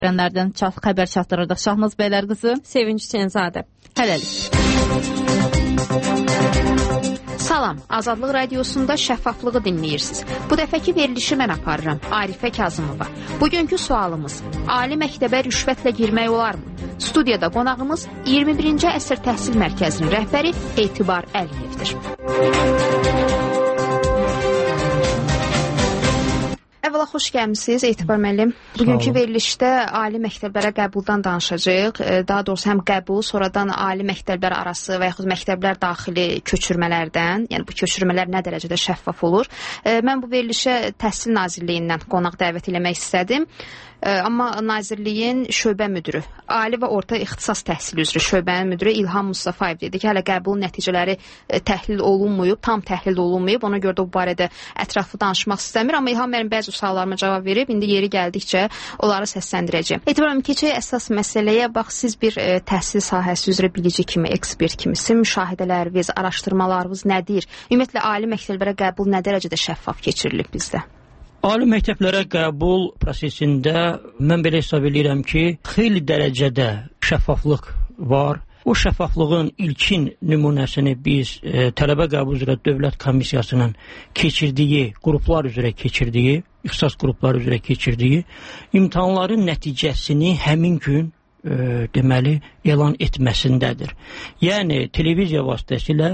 Rənlərdən xəbər çatdırırdıq. Şahnaz bəylər qızı. Sevinç Çenzadə. Hələlik. Salam, Azadlıq Radiosunda şəffaflığı dinləyirsiniz. Bu dəfəki verilişi mən aparıram, Arifə Kazımova. Bugünkü sualımız, ali məktəbə rüşvətlə girmək olarmı? Studiyada qonağımız 21-ci əsr təhsil mərkəzinin rəhbəri Etibar Əliyevdir. Əvvəla xoş gəlmisiniz Etibar müəllim. Bugünkü verilişdə ali məktəblərə qəbuldan danışacağıq. Daha doğrusu həm qəbul, sonradan ali məktəblər arası və yaxud məktəblər daxili köçürmələrdən, yəni bu köçürmələr nə dərəcədə şəffaf olur. Mən bu verilişə Təhsil Nazirliyindən qonaq dəvət eləmək istədim. Amma Nazirliyin şöbə müdürü, ali və orta ixtisas təhsili üzrə şöbənin müdürü İlham Mustafayev dedi ki, hələ qəbul nəticələri təhlil olunmayıb, tam təhlil olunmayıb. Ona görə də bu barədə ətraflı danışmaq istəmir. Amma İlham mənim bəzi suallarıma cavab verib. İndi yeri gəldikcə onları səsləndirəcəm. Etibarım, keçək əsas məsələyə. Bax, siz bir təhsil sahəsi üzrə bilici kimi, ekspert kimi, sizin müşahidələriniz, araşdırmalarınız nədir? Ümumiyyətlə, ali məktəblərə qəbul nə dərəcədə şəffaf keçirilib bizdə? Ali məktəblərə qəbul prosesində mən belə hesab edirəm ki, xeyli dərəcədə şəffaflıq var. O şəffaflığın ilkin nümunəsini biz tələbə qəbul üzrə Dövlət Komissiyasının keçirdiyi, qruplar üzrə keçirdiyi, ixtisas qrupları üzrə keçirdiyi imtahanların nəticəsini həmin gün deməli elan etməsindədir. Yəni televiziya vasitəsilə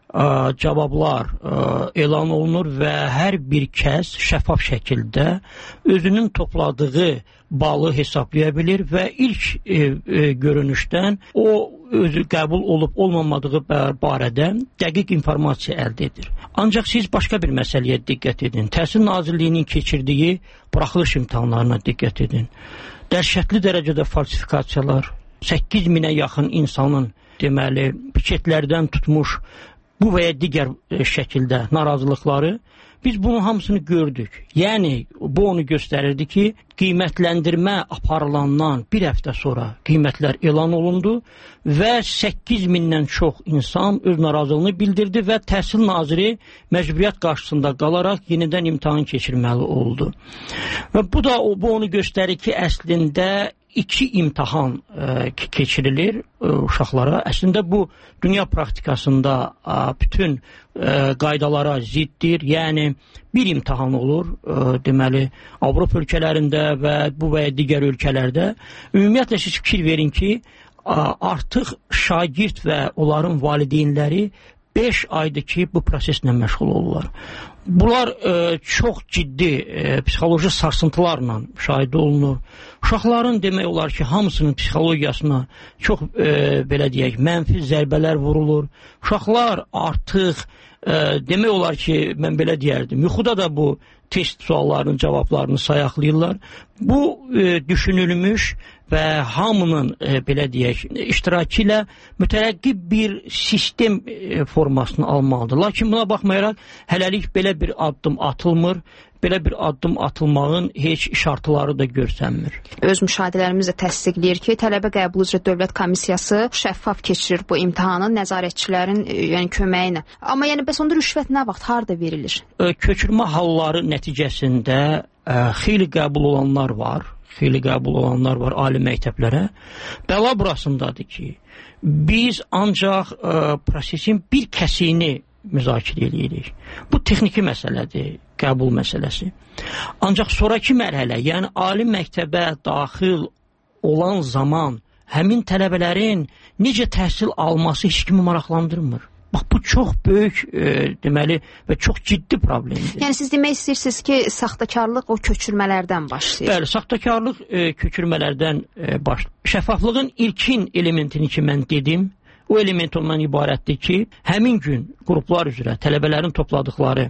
cavablar elan olunur və hər bir kəs şəffaf şəkildə özünün topladığı balı hesablaya bilir və ilk görünüşdən o özü qəbul olub olmamadığı barədə dəqiq informasiya əldə edir. Ancaq siz başqa bir məsələyə diqqət edin. Təhsil Nazirliyinin keçirdiyi buraxılış imtahanlarına diqqət edin. Dəhşətli dərəcədə falsifikasiyalar, 8000-ə yaxın insanın deməli piketlərdən tutmuş bu və ya digər şəkildə narazılıqları, biz bunun hamısını gördük. Yəni, bu onu göstərirdi ki, qiymətləndirmə aparılandan bir həftə sonra qiymətlər elan olundu və 8000-dən çox insan öz narazılığını bildirdi və Təhsil Naziri məcburiyyət qarşısında qalaraq yenidən imtahan keçirməli oldu. Və bu onu göstərir ki, əslində 2 imtahan keçirilir uşaqlara. Əslində bu dünya praktikasında bütün qaydalara ziddir. Yəni bir imtahan olur, deməli Avropa ölkələrində və bu və ya digər ölkələrdə. Ümumiyyətlə siz fikir verin ki, artıq şagird və onların valideynləri 5 aydır ki, bu proseslə məşğul olurlar. Bunlar çox ciddi psixoloji sarsıntılarla müşahidə olunur. Uşaqların demək olar ki, hamısının psixologiyasına çox belə deyək, mənfi zərbələr vurulur. Uşaqlar artıq demək olar ki, mən belə deyərdim, yuxuda da bu test suallarının cavablarını sayaqlayırlar. Bu düşünülmüş və hamının belə deyək, iştirakı ilə mütərəqqib bir sistem formasını almalıdır. Lakin buna baxmayaraq hələlik belə bir addım atılmır. Belə bir addım atılmağın heç şartları da görsənmir. Öz müşahidələrimiz də təsdiqləyir ki, tələbə qəbul üzrə Dövlət Komissiyası şəffaf keçirir bu imtahanı nəzarətçilərin köməyi ilə. Amma yəni bəs onda rüşvət nə vaxt, harda verilir? Köçürmə halları nəticəsində xeyli qəbul olanlar var. Xeyli qəbul olanlar var ali məktəblərə. Bəla burasındadır ki, biz ancaq prosesin bir kəsiyini müzakirə edirik. Bu texniki məsələdir, qəbul məsələsi. Ancaq sonraki mərhələ, yəni ali məktəbə daxil olan zaman həmin tələbələrin necə təhsil alması heç kimi maraqlandırmır. Bax, bu çox böyük, deməli, və çox ciddi problemdir. Yəni, siz demək istəyirsiniz ki, saxtakarlıq o köçürmələrdən başlayır. Bəli, saxtakarlıq köçürmələrdən başlayır. Şəffaflığın ilkin elementini ki, mən dedim, o element ondan ibarətdir ki, həmin gün qruplar üzrə tələbələrin topladıqları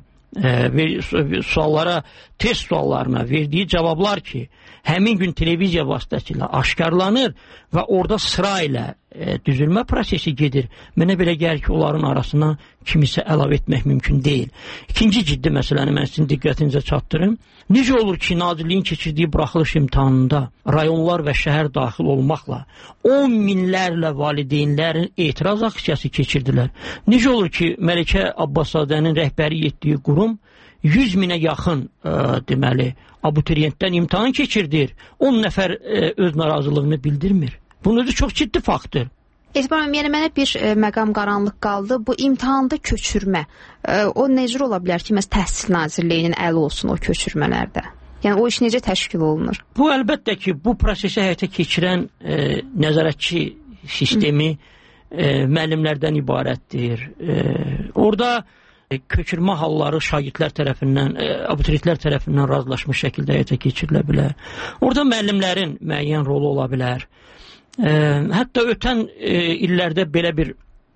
suallara, test suallarına verdiyi cavablar ki, həmin gün televiziya vasitəsilə aşkarlanır və orada sıra ilə düzülmə prosesi gedir. Mənə belə gəlir ki, onların arasına kimisə əlavə etmək mümkün deyil. İkinci ciddi məsələni mən sizin diqqətinizə çatdırım. Necə olur ki, Nazirliyin keçirdiyi buraxılış imtahanında rayonlar və şəhər daxil olmaqla 10 minlərlə valideynlərin etiraz aksiyası keçirdilər? Necə olur ki, Məlikə Abbaszadənin rəhbəri etdiyi qurum, 100 minə yaxın deməli abituriyentdən imtahan keçirdir. 10 nəfər öz narazılığını bildirmir. Bunun özü çox ciddi faktdır. Etibar müəllim, yəni mənə bir məqam qaranlıq qaldı. Bu imtahanda köçürmə, o necə ola bilər ki, məsələn Təhsil Nazirliyinin əli olsun o köçürmələrdə? Yəni o iş necə təşkil olunur? Bu əlbəttə ki, bu prosesi həyata keçirən nəzarətçi sistemi müəllimlərdən ibarətdir. Orada köçürmə halları şagirdlər tərəfindən, abituriyentlər tərəfindən razılaşmış şəkildə həyata keçirilə bilər. Orada müəllimlərin müəyyən rolu ola bilər. Hətta ötən illərdə belə bir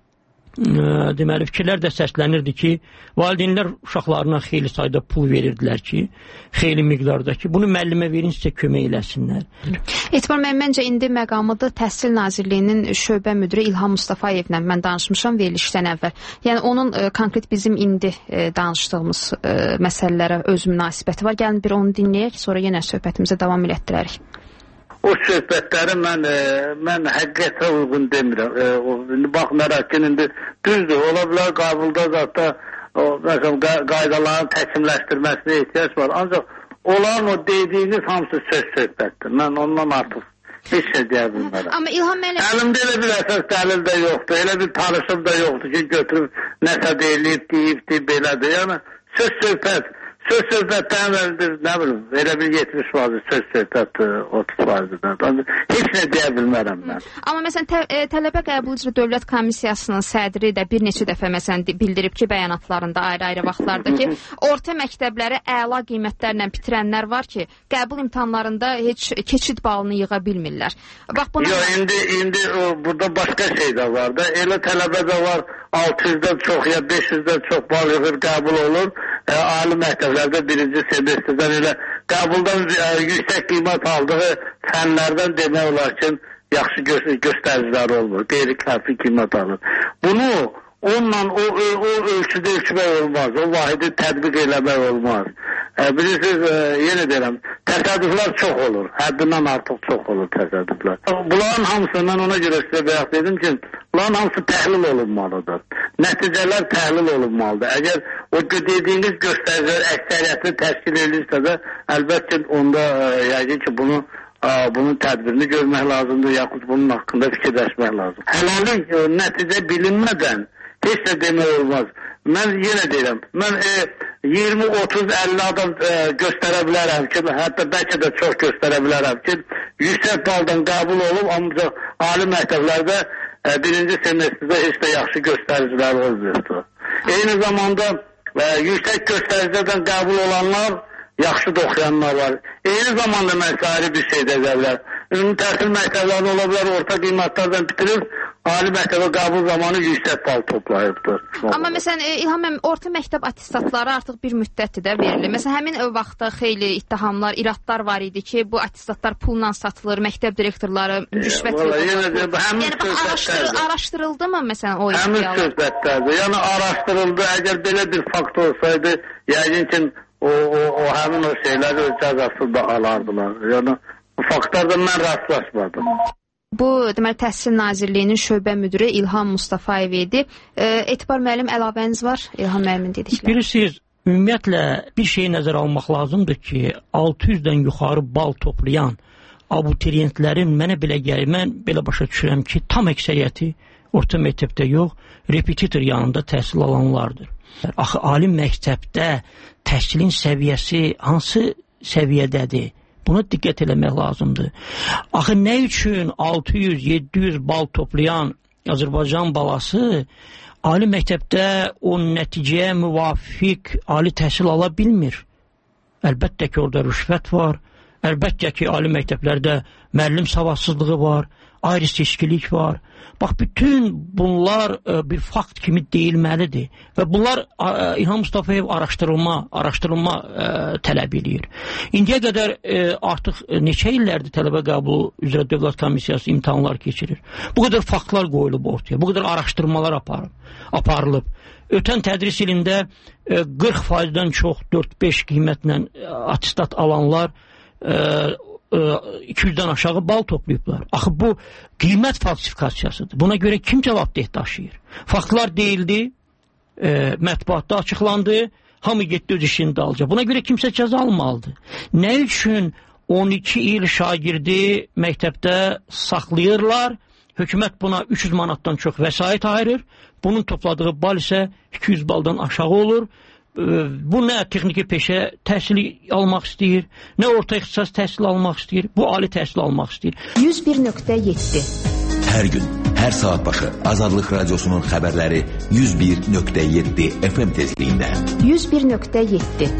deməli fikirlər də səslənirdi ki, valideynlər uşaqlarına xeyli sayda pul verirdilər ki, xeyli miqdarda ki, bunu müəllimə verin sizə kömək eləsinlər. Etibar müəllim, məncə indi məqamıda Təhsil Nazirliyinin şöbə müdiri İlham Mustafayevlə mən danışmışam verilişdən əvvəl. Yəni onun konkret bizim indi danışdığımız məsələlərə öz münasibəti var. Gəlin bir onu dinləyək, sonra yenə söhbətimizə davam elətdirərik. O söhbətləri mən həqiqətə uyğun demirəm. Baxmayaraq ki, indi düzdür, ola bilər qəbulda zətdə qaydaların təkmilləşdirməsinə ehtiyac var. Ancaq olan o dediyiniz hamısı söhbətdir. Mən ondan artıq heç şey deyə bilmərəm. Amma İlham müəllim, əlimdə elə bir əsas dəlil də yoxdur, elə bir tanışım da yoxdur ki, götürüb nəsə deyib, belədir. Yəni söz-söhbətdən nə bilim, elə bir 70% söz-söhbət 30%-dən. Heç nə deyə bilmərəm mən. Amma məsələn, Tələbə Qəbul üzrə Dövlət Komissiyasının sədri də bir neçə dəfə məsələn bildirib ki, bəyanatlarında ayrı-ayrı vaxtlarda ki, orta məktəbləri əla qiymətlərlə bitirənlər var ki, qəbul imtahanlarında heç keçid balını yığa bilmirlər. Bax buna... Yox, indi burada başqa şey də var da. Elə tələbə də var, 600-dən çox ya 500-dən çox bal yığır, qəbul olur. Ali məktəblərdə birinci semestrdən elə qəbuldan yüksək qiymət aldığı fənlərdən demək olar ki, yaxşı göstəriciləri olmur. Qeyri-kafi qiymət alır. Bunu onunla o ölçüdə ölçmək olmaz. O vahidi tətbiq eləmək olmaz. Bilirsiniz, yenə deyirəm, təsadüflər çox olur. Həddindən artıq çox olur təsadüflər. Bunların hamısı, mən ona görə sizə bayaq dedim ki, bunların hamısı təhlil olunmalıdır. Nəticələr təhlil olunmalıdır. Əgər o dediyiniz göstəricilər əksəriyyətini təşkil edirsə də, əlbəttə onda yəqin ki, bunun tədbirini görmək lazımdır, yaxud bunun haqqında fikirləşmək lazım. Hələlik nəticə bilinmədən heç də demək olmaz. Mən yenə deyirəm, mən 20, 30, 50 adam göstərə bilərəm ki, hətta bəlkə də çox göstərə bilərəm ki, yüksək baldan qəbul olub, ancaq ali məktəblərdə birinci semestrdə heç də yaxşı göstəricilər olmuyordu. Eyni zamanda yüksək göstəricilərdən qəbul olanlar, yaxşı da oxuyanlar var. Eyni zamanda mən ayrı bir şey deyə bilər. Ümumi təhsil məktəblərində ola bilər, orta qiymətlərdən bitirir, ali məktəbə qəbul zamanı yüksək bal toplayıbdır. Amma məsələn, İlham müəllim, orta məktəb attestatları artıq bir müddətdir də verilir. Məsələn, həmin o vaxtda xeyli ittihamlar, iradlar var idi ki, bu attestatlar pulla satılır, məktəb direktorları rüşvət verir. Yəni, araşdırıldı mı məsələn o iddialar? Həmin söhbətlərdir. Yəni, araşdırıldı. Əgər belə bir fakt olsaydı, yəqin ki, o həmin o şeyləri öz cəzasında alardılar. Yəni, bu faktlardan mən rastlaşmadım. Bu, deməli, Təhsil Nazirliyinin şöbə müdiri İlham Mustafayev idi. Etibar müəllim, əlavəniz var İlham müəllimin dedikləri? Bilirsiniz, ümumiyyətlə bir şeyi nəzərə almaq lazımdır ki, 600-dən yuxarı bal toplayan abituriyentlərin mənə belə gəlir, mən belə başa düşürəm ki, tam əksəriyyəti orta məktəbdə yox, repetitor yanında təhsil alanlardır. Axı, ali məktəbdə təhsilin səviyyəsi hansı səviyyədədir? Buna diqqət eləmək lazımdır. Axı, nə üçün 600-700 bal toplayan Azərbaycan balası ali məktəbdə o nəticəyə müvafiq ali təhsil ala bilmir? Əlbəttə ki, orada rüşvət var. Əlbəttə ki, ali məktəblərdə müəllim savadsızlığı var, ayrı seçkilik var. Bax, bütün bunlar bir fakt kimi deyilməlidir. Və bunlar İlham Mustafayev araşdırılma tələb edir. İndiyə qədər artıq neçə illərdir Tələbə Qəbulu üzrə Dövlət Komissiyası imtahanlar keçirir. Bu qədər faktlar qoyulub ortaya, bu qədər araşdırmalar aparılıb. Ötən tədris ilində 40%-dən çox 4-5 qiymətlə attestat alanlar 200-dən aşağı bal toplayıblar. Axı, bu qiymət falsifikasiyasıdır. Buna görə kim cavabdeh daşıyır? Faktlar deyildi, mətbuatda açıqlandı, hamı getdi öz işini dalacaq. Buna görə kimsə cəza almalıdır. Nə üçün 12 il şagirdi məktəbdə saxlayırlar? Hökumət buna 300 manatdan çox vəsait ayırır. Bunun topladığı bal isə 200 baldan aşağı olur. Bu nə texniki peşə təhsili almaq istəyir, nə orta ixtisas təhsili almaq istəyir, bu ali təhsil almaq istəyir. 101.7 Hər gün, hər saat başı Azadlıq Radiosunun xəbərləri 101.7 FM tezliyində. 101.7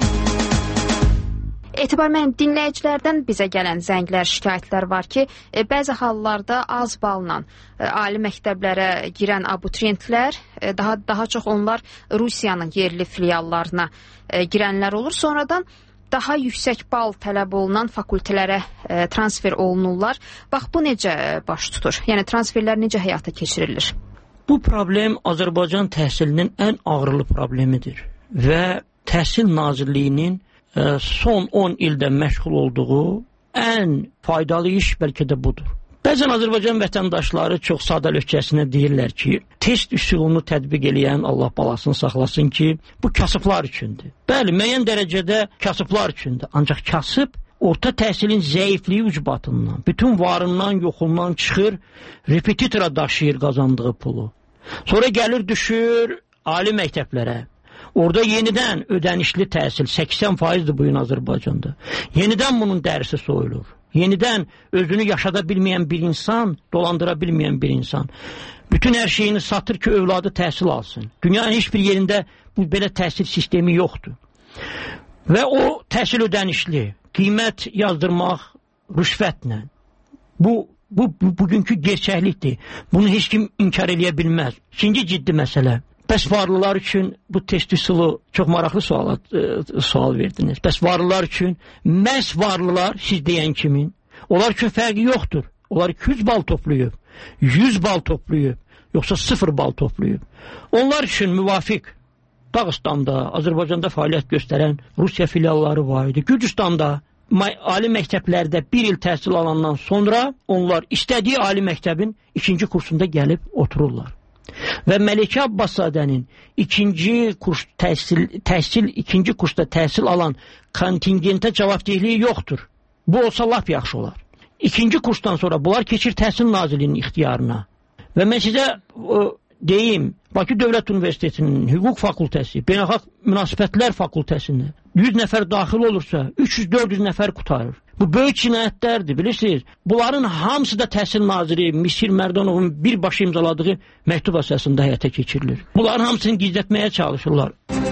Etibar müəllim, dinləyicilərdən bizə gələn zənglər, şikayətlər var ki, bəzi hallarda az balla ali məktəblərə girən abituriyentlər, daha çox onlar Rusiyanın yerli filiallarına girənlər olur. Sonradan daha yüksək bal tələb olunan fakültələrə transfer olunurlar. Bax, bu necə baş tutur? Yəni, transferlər necə həyata keçirilir? Bu problem Azərbaycan təhsilinin ən ağırlı problemidir və Təhsil Nazirliyinin son 10 ildə məşğul olduğu ən faydalı iş bəlkə də budur. Bəzən Azərbaycan vətəndaşları çox sadəlövhcəsinə deyirlər ki, test üsulunu tətbiq eləyən Allah balasını saxlasın ki, bu kasıblar üçündür. Bəli, müəyyən dərəcədə kasıblar üçündür. Ancaq kasıb orta təhsilin zəifliyi ucbatından, bütün varından, yoxundan çıxır, repetitora daşıyır qazandığı pulu. Sonra gəlir, düşür ali məktəblərə. Orada yenidən ödənişli təhsil 80%'dir bu gün Azərbaycanda. Yenidən bunun dərsi soyulur. Yenidən özünü yaşada bilməyən bir insan, dolandıra bilməyən bir insan bütün hər şeyini satır ki, övladı təhsil alsın. Dünyanın heç bir yerində bu belə təhsil sistemi yoxdur. Və o təhsil ödənişli, qiymət yazdırmaq rüşvətlə. Bu bugünkü gerçəklikdir. Bunu heç kim inkar eləyə bilməz. İkinci ciddi məsələ. Bəs varlılar üçün bu test üsulu çox maraqlı sual verdiniz. Bəs varlılar üçün, məhz varlılar siz deyən kimin, onlar üçün fərqi yoxdur. Onlar 200 bal toplayıb, 100 bal toplayıb, yoxsa 0 bal toplayıb. Onlar üçün müvafiq Dağıstanda, Azərbaycanda fəaliyyət göstərən Rusiya filialları var idi. Gürcüstanda ali məktəblərdə bir il təhsil alandan sonra onlar istədiyi ali məktəbin ikinci kursunda gəlib otururlar. Və Məlikə Abbaszadənin ikinci kursda təhsil alan kontingentə cavabdehliyi yoxdur. Bu olsa lap yaxşı olar. İkinci kursdan sonra bunlar keçir Təhsil Nazirliyinin ixtiyarına. Və mən sizə deyim, Bakı Dövlət Universitetinin Hüquq Fakültəsi, Beynəlxalq Münasibətlər Fakültəsində 100 nəfər daxil olursa 300-400 nəfər qutarır. Bu böyük cinayətlərdir, bilirsiniz. Bunların hamısı da Təhsil Naziri Misir Mərdanovun birbaşa imzaladığı məktub əsasında həyata keçirilir. Bunların hamısını gizlətməyə çalışırlar.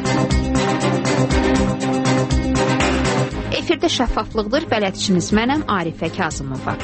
Efirdə şəffaflıqdır, bələdçiniz mənəm Arifə Kazımova.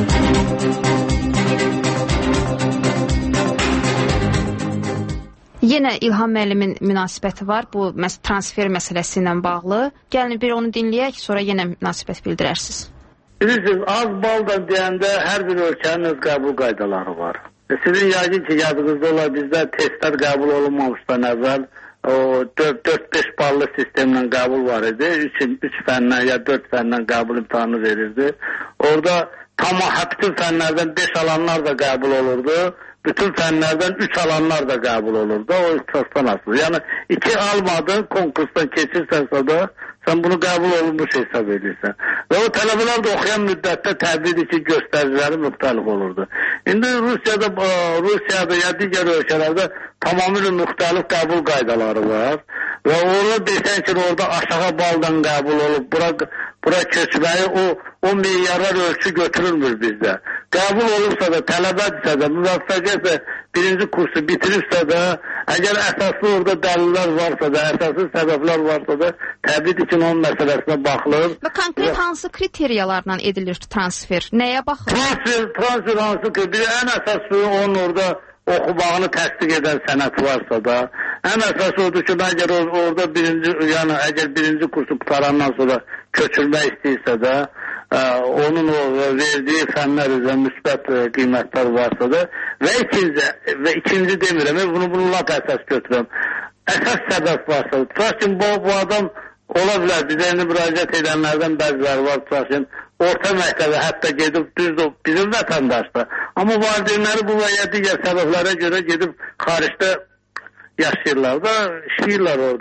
Yenə İlham müəllimin münasibəti var bu transfer məsələsi ilə bağlı. Gəlin bir onu dinləyək, sonra yenə münasibət bildirərsiniz. Bilirsiniz, az baldan deyəndə hər bir ölkənin öz qəbul qaydaları var. Sizin yəqin ki, yadınızda olar, bizdə testlər qəbul olunmamışdan əvvəl o 4-5 ballı sistemlə qəbul var idi. 3 fəndən ya 4 fəndən qəbul imtahanı verirdi. Orada bütün fənlərdən 5 alanlar da qəbul olurdu. Bütün fənlərdən 3 alanlar da qəbul olurdu. O ixtisasdan asılı. Yəni 2 almadın, konkursdan keçirsənsə da sən bunu qəbul olunmuş hesab edirsən. Və o tələbələr də oxuyan müddətdə təbii ki, göstəriciləri müxtəlif olurdu. İndi Rusiyada ya digər ölkələrdə tamamilə müxtəlif qəbul qaydaları var. Və onu desən ki, orada aşağı baldan qəbul olub, bura köçməyi o milyarlar ölçü götürülmür bizdə. Qəbul olursa da, tələbədirsə də, müvəffəqiyyətlə birinci kursu bitirirsə də, əgər əsaslı orada dəlillər varsa da, əsaslı səbəblər varsa da, təbii ki, onun məsələsinə baxılır. Və konkret hansı kriteriyalarla edilir transfer? Nəyə baxılır? Transfer hansı ki, bir ən əsaslı onun orada oxumağını təsdiq edən sənət varsa da, ən əsası odur ki, orada əgər birinci kursu qutarandan sonra köçürmək istəyirsə də, onun verdiyi fənlər üzrə müsbət qiymətlər varsa da və ikinci demirəm, bunu lap əsas götürəm. Əsas səbəb varsa, tutaq bu adam ola bilər, bizə indi müraciət edənlərdən bəziləri var, tutaq orta məktəbə hətta gedib düzdür bizim vətəndaşda. Amma valideynləri bu və ya digər səbəblərə görə gedib xaricdə yaşayırlar da, işləyirlər orada.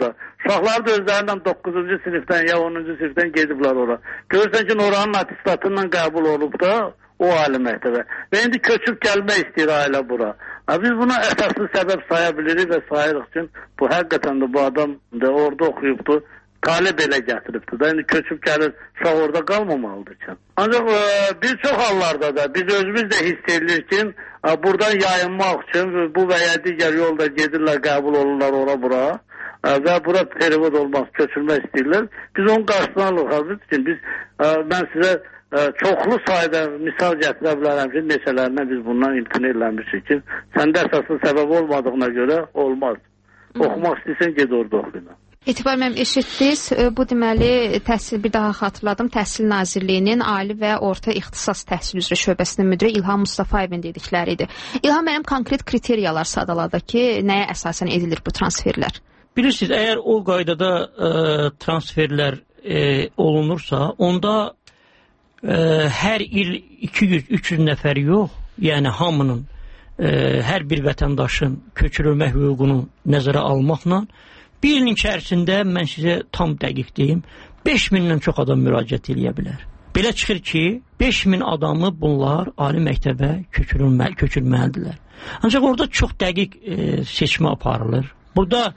Uşaqlar da özlərindən 9-cu sinifdən ya 10-cu sinifdən gediblər ora. Görürsən ki, oranın atestatından qəbul olub da o ali məktəbə. Və indi köçüb gəlmək istəyir ailə bura. Biz buna əsaslı səbəb saya bilirik və sayırıq ki, bu həqiqətən də bu adam da orada oxuyubdur. Talib elə gətiribdir da, indi köçüb gəlir, uşaq orada qalmamalıdır ki. Ancaq bir çox hallarda da biz özümüz də hiss edirik ki, buradan yayınmaq üçün bu və ya digər yolda gedirlər, qəbul olurlar ora-bura və bura perivod olmaq, köçürmək istəyirlər. Biz onun qarşısına alırıq ki, mən sizə çoxlu sayda misal gətirə bilərəm ki, neçələrindən biz bundan imtina eləmişik ki, səndə əsaslı səbəb olmadığına görə olmaz. Oxumaq istəyirsən, ged orada oxuyla. Etibar müəllim, eşitdiniz. Bu deməli təhsil, bir daha xatırladım, Təhsil Nazirliyinin Ali və Orta İxtisas Təhsil üzrə şöbəsinin müdiri İlham Mustafayevin dedikləri idi. İlham müəllim, konkret kriteriyalar sadaladı ki, nəyə əsasən edilir bu transferlər? Bilirsiniz, əgər o qaydada transferlər olunursa, onda hər il 200-300 nəfər yox, yəni hamının, hər bir vətəndaşın köçürülmə hüququnu nəzərə almaqla bir ilin içərisində, mən sizə tam dəqiq deyim, 5000-dən çox adam müraciət edə bilər. Belə çıxır ki, 5000 adamı bunlar ali məktəbə köçürməlidirlər. Ancaq orada çox dəqiq seçmə aparılır. Burada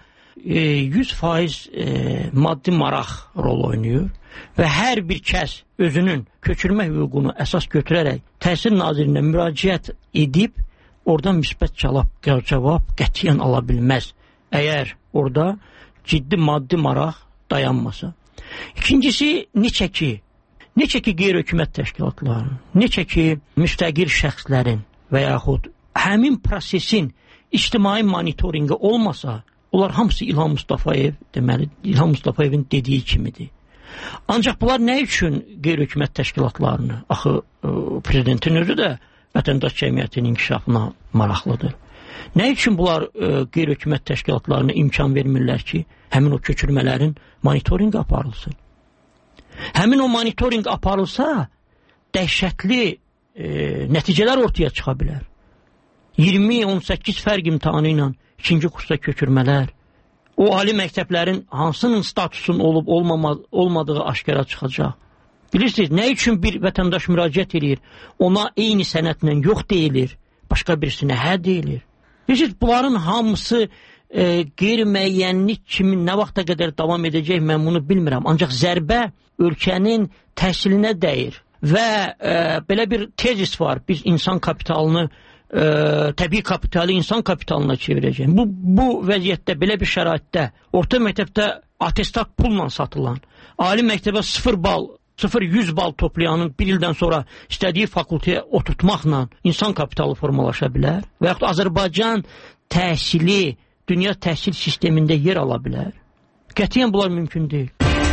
100% maddi maraq rol oynayır və hər bir kəs özünün köçürmə hüququnu əsas götürərək Təhsil Nazirinə müraciət edib, oradan müsbət cavab qətiyyən ala bilməz. Əgər orada ciddi maddi maraq dayanmasa. İkincisi, neçə ki qeyri-hökumət təşkilatlarının, neçə ki müstəqil şəxslərin və yaxud həmin prosesin ictimai monitorinqi olmasa, onlar hamısı İlham Mustafayev, deməli, İlham Mustafayevin dediyi kimidir. Ancaq bunlar nə üçün qeyri-hökumət təşkilatlarını, axı prezidentin özü də vətəndaş cəmiyyətinin inkişafına maraqlıdır. Nə üçün bunlar qeyri-hökumət təşkilatlarına imkan vermirlər ki, həmin o köçürmələrin monitorinqi aparılsın? Həmin o monitorinq aparılsa, dəhşətli nəticələr ortaya çıxa bilər. 20-18 fərq imtahanı ilə ikinci kursda köçürmələr, o ali məktəblərin hansının statusun olmadığı aşkara çıxacaq. Bilirsiniz, nə üçün bir vətəndaş müraciət edir, ona eyni sənədlə yox deyilir, başqa birisinə hə deyilir. Bilirsiniz, bunların hamısı qeyri-müəyyənlik kimi nə vaxta qədər davam edəcək, mən bunu bilmirəm. Ancaq zərbə ölkənin təhsilinə dəyir və belə bir tezis var, biz insan kapitalını, təbii kapitalı insan kapitalına çevirəcək. Bu vəziyyətdə, belə bir şəraitdə, orta məktəbdə atestat pulla satılan, ali məktəbə 0-100 bal toplayanın bir ildən sonra istədiyi fakültəyə oturtmaqla insan kapitalı formalaşa bilər və yaxud Azərbaycan təhsili dünya təhsil sistemində yer ala bilər. Qətiyyən bunlar mümkün deyil.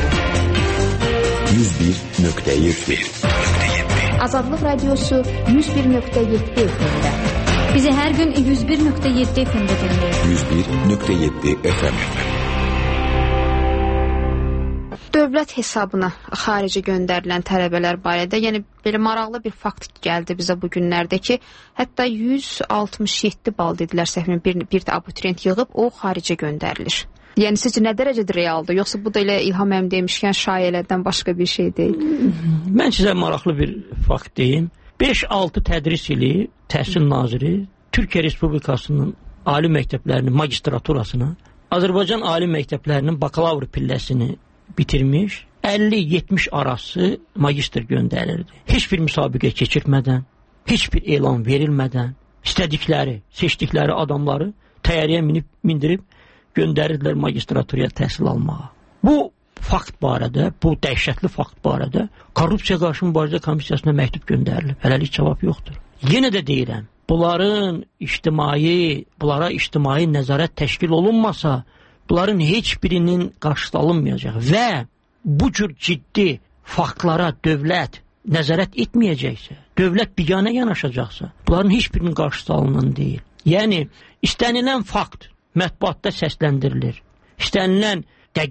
101.7 Azadlıq Radiosu 101.7 FM-də. Bizi hər gün 101.7 FM-də dinləyin. 101.7 FM. Dövlət hesabına xaricə göndərilən tələbələr barədə, yəni belə maraqlı bir fakt gəldi bizə bu günlərdə ki, hətta 167 bal dedilər səhvimi bir də abituriyent yığıb, o xaricə göndərilir. Yəni sizcə nə dərəcədə realdır, yoxsa bu da elə İlham müəllim demişkən şayələrdən başqa bir şey deyil? Mən sizə maraqlı bir fakt deyim. 5-6 tədris ili Təhsil Naziri Türkiyə Respublikasının ali məktəblərinin magistraturasına, Azərbaycan ali məktəblərinin bakalavr pilləsini bitirmiş, 50-70 arası magistr göndərilirdi. Heç bir müsabiqə keçirmədən, heç bir elan verilmədən, istədikləri, seçdikləri adamları təyyarəyə mindirib göndərirdilər magistraturaya təhsil almağa. Bu fakt barədə, bu dəhşətli fakt barədə Korrupsiya Qarşı Mübarizə Komissiyasına məktub göndərilib. Hələlik cavab yoxdur. Yenə də deyirəm, bunlara ictimai nəzarət təşkil olunmasa, bunların heç birinin qarşısı alınmayacaq və bu cür ciddi faktlara dövlət nəzarət etməyəcəksə, dövlət biganə yanaşacaqsa, bunların heç birinin qarşısı alınan deyil. Yəni, istənilən fakt mətbuatda səsləndirilir. İstənilən dəqiq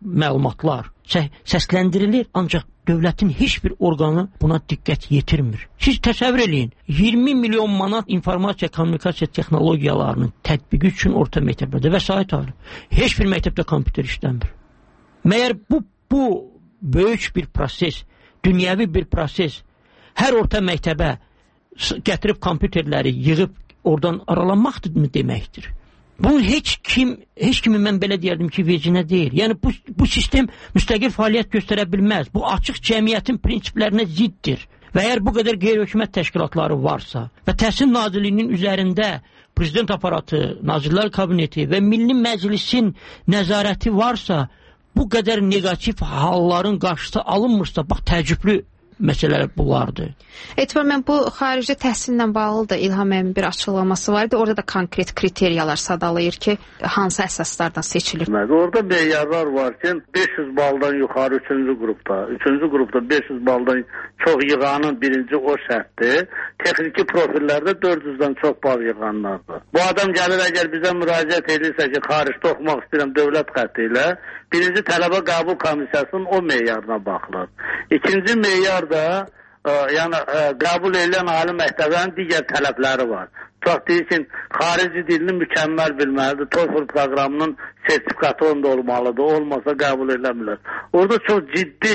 məlumatlar səsləndirilir, ancaq dövlətin heç bir orqanı buna diqqət yetirmir. Siz təsəvvür eləyin, 20 milyon manat informasiya kommunikasiya texnologiyalarının tətbiqi üçün orta məktəblərdə vəsait alır. Heç bir məktəbdə kompüter işləmir. Məyər bu böyük bir proses, dünyəvi bir proses hər orta məktəbə gətirib kompüterləri yığıb oradan aralanmaqdır mı deməkdir? Bunun heç kimi mən belə deyərdim ki, vecinə deyil. Yəni bu sistem müstəqil fəaliyyət göstərə bilməz. Bu açıq cəmiyyətin prinsiplərinə ziddir. Və əgər bu qədər qeyri-hökumət təşkilatları varsa və Təhsil Nazirliyinin üzərində prezident aparatı, Nazirlər Kabineti və Milli Məclisin nəzarəti varsa, bu qədər negativ halların qarşısı alınmırsa, bax təəccüblü məsələlər bunlardır. Etibar mən bu xarici təhsillə bağlı da İlham müəllimin bir açıqlaması var idi. Orada da konkret kriteriyalar sadalayır ki, hansı əsaslardan seçilir. Orada meyarlar var ki, 500 baldan yuxarı 3-cü qrupda, 3-cü qrupda 500 baldan çox yığanın birinci o şərtdir. Texniki profillərdə 400-dən çox bal yığanlardır. Bu adam gəlir, əgər bizə müraciət edirsə ki, xaricdə oxumaq istəyirəm dövlət xətti ilə, birinci tələbə qəbul komissiyasının o meyarına baxılır. İkinci meyar da yəni qəbul edilən ali məktəblərin digər tələbləri var. Çox deyir ki, xarici dilini mükəmməl bilməlidir. TOEFL proqramının sertifikatı onda olmalıdır. Olmasa qəbul edilmirlər. Orada çox ciddi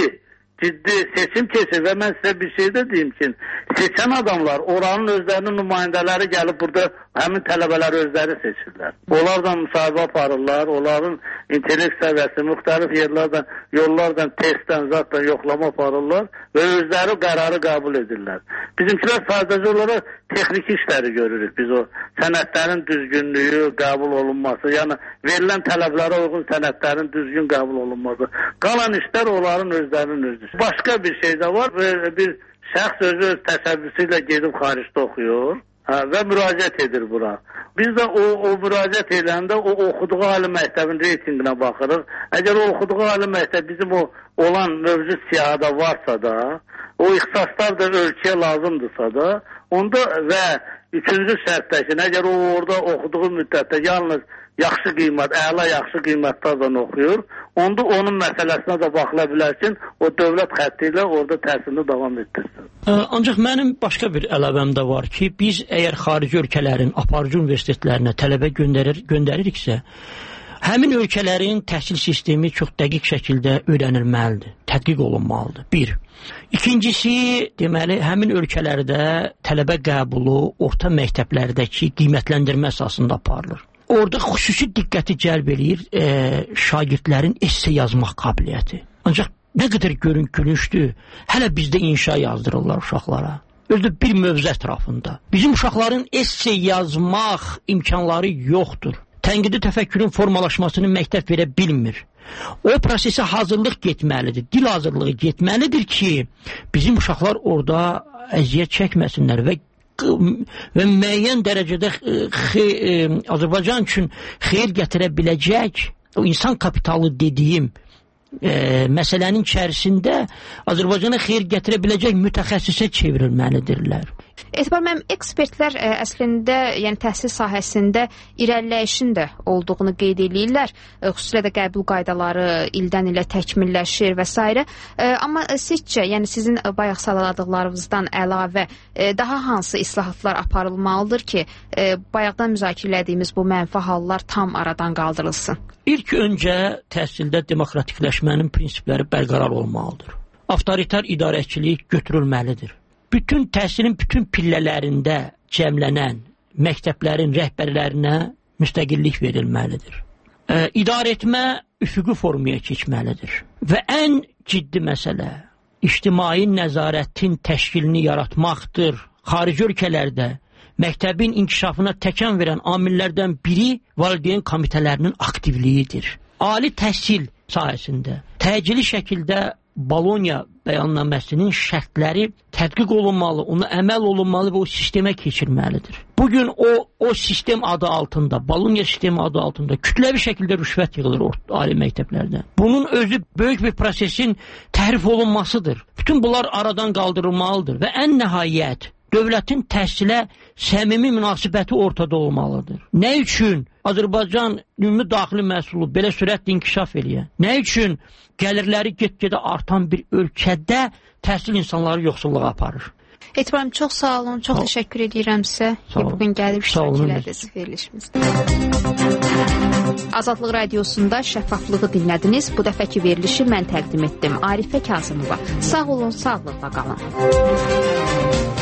seçim keçir və mən sizə bir şey də deyim ki, seçən adamlar, oranın özlərinin nümayəndələri gəlib burada həmin tələbələri özləri seçirlər. Onlardan müsahibə aparırlar, onların intellekt səviyyəsi müxtəlif yerlərdən, yollardan, testdən, zatdan yoxlama aparırlar və özləri qərarı qəbul edirlər. Bizimkilər sadəcə olaraq texniki işləri görürük. Biz o sənədlərin düzgünlüyü, qəbul olunması, yəni verilən tələblərə uyğun sənədlərin düzgün qəbul olunması. Qalan işlər onların özlərinin özü. Başqa bir şey də var. Bir şəxs öz təşəbbüsü ilə gedib xaricdə oxuyur və müraciət edir bura. Biz də o müraciət edəndə o oxuduğu ali məktəbin reytinginə baxırıq. Əgər o oxuduğu ali məktəb bizim o olan mövcud siyahıda varsa da, o ixtisaslar da ölkəyə lazımdırsa da, onda və üçüncü şərtdəki, əgər o orada oxuduğu müddətdə yalnız yaxşı qiymət, əla yaxşı qiymətlərdən oxuyur, onda onun məsələsinə də baxıla bilər ki, o dövlət xətti ilə orada təhsilini davam etdirsin. Ancaq mənim başqa bir əlavəm də var ki, biz əgər xarici ölkələrin aparıcı universitetlərinə tələbə göndəririksə, həmin ölkələrin təhsil sistemi çox dəqiq şəkildə öyrənilməlidir, tədqiq olunmalıdır. Bir. İkincisi, deməli, həmin ölkələrdə tələbə qəbulu orta məktəblərdəki qiymətləndirmə əsasında aparılır. Orada xüsusi diqqəti cəlb eləyir şagirdlərin esse yazmaq qabiliyyəti. Ancaq nə qədər gülünçdür, hələ bizdə inşa yazdırırlar uşaqlara. Özdə bir mövzu ətrafında. Bizim uşaqların esse yazmaq imkanları yoxdur. Tənqidi təfəkkürün formalaşmasını məktəb verə bilmir. O prosesə hazırlıq getməlidir, dil hazırlığı getməlidir ki, bizim uşaqlar orada əziyyət çəkməsinlər və müəyyən dərəcədə Azərbaycan üçün xeyir gətirə biləcək o insan kapitalı dediyim məsələnin içərisində Azərbaycana xeyir gətirə biləcək mütəxəssisə çevrilməlidirlər. Etibar mənim ekspertlər əslində yəni təhsil sahəsində irəliləyişin də olduğunu qeyd edirlər. Xüsusilə də qəbul qaydaları ildən ilə təkmilləşir və s. Amma sizcə, yəni sizin bayaq sadaladıqlarınızdan əlavə daha hansı islahatlar aparılmalıdır ki, bayaqdan müzakirə etdiyimiz bu mənfi hallar tam aradan qaldırılsın? İlk öncə təhsildə demokratikləşmənin prinsipləri bərqərar olmalıdır. Avtoritar idarəçilik götürülməlidir. Bütün təhsilin bütün pillələrində cəmlənən məktəblərin rəhbərlərinə müstəqillik verilməlidir. İdarə etmə üfüqi formaya keçməlidir. Və ən ciddi məsələ ictimai nəzarətin təşkilini yaratmaqdır. Xarici ölkələrdə məktəbin inkişafına təkan verən amillərdən biri valideyn komitələrinin aktivliyidir. Ali təhsil sahəsində təcili şəkildə Bologna bəyannaməsinin şərtləri tədqiq olunmalı, ona əməl olunmalı və o sistemə keçirməlidir. Bugün o sistem adı altında, Bologna sistemi adı altında kütləvi şəkildə rüşvət yığılır ali məktəblərdən. Bunun özü böyük bir prosesin təhrif olunmasıdır. Bütün bunlar aradan qaldırılmalıdır və ən nəhayət dövlətin təhsilə səmimi münasibəti ortada olmalıdır. Nə üçün Azərbaycan ümumi daxili məhsulu belə sürətlə inkişaf eləyən, nə üçün gəlirləri get-gedə artan bir ölkədə təhsil insanları yoxsulluğa aparır? Etibarım, çox sağ olun, çox təşəkkür edirəm sizə ki, bugün gəlib iştirak elədiniz verilişimizdə. Azadlıq Radiosunda şəffaflığı dinlədiniz. Bu dəfəki verilişi mən təqdim etdim. Arifə Kazımova. Sağ olun, sağlıqla qalın.